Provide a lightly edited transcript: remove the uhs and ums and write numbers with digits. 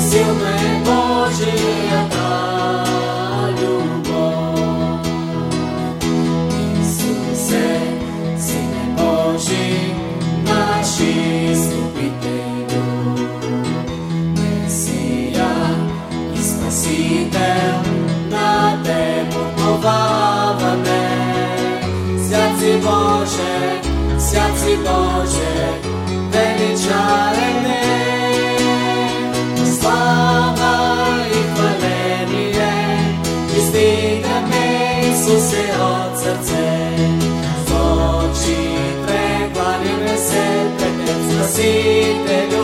Силна Божията любов. Исусе, Сине Божи, наш Изкупителю, Месия и Спасител, на Теб уповаваме. Свят си Боже, величаем слава и хваление, издигаме Исусе от сърце. С очи прекланяме се пред Теб, Спасителю.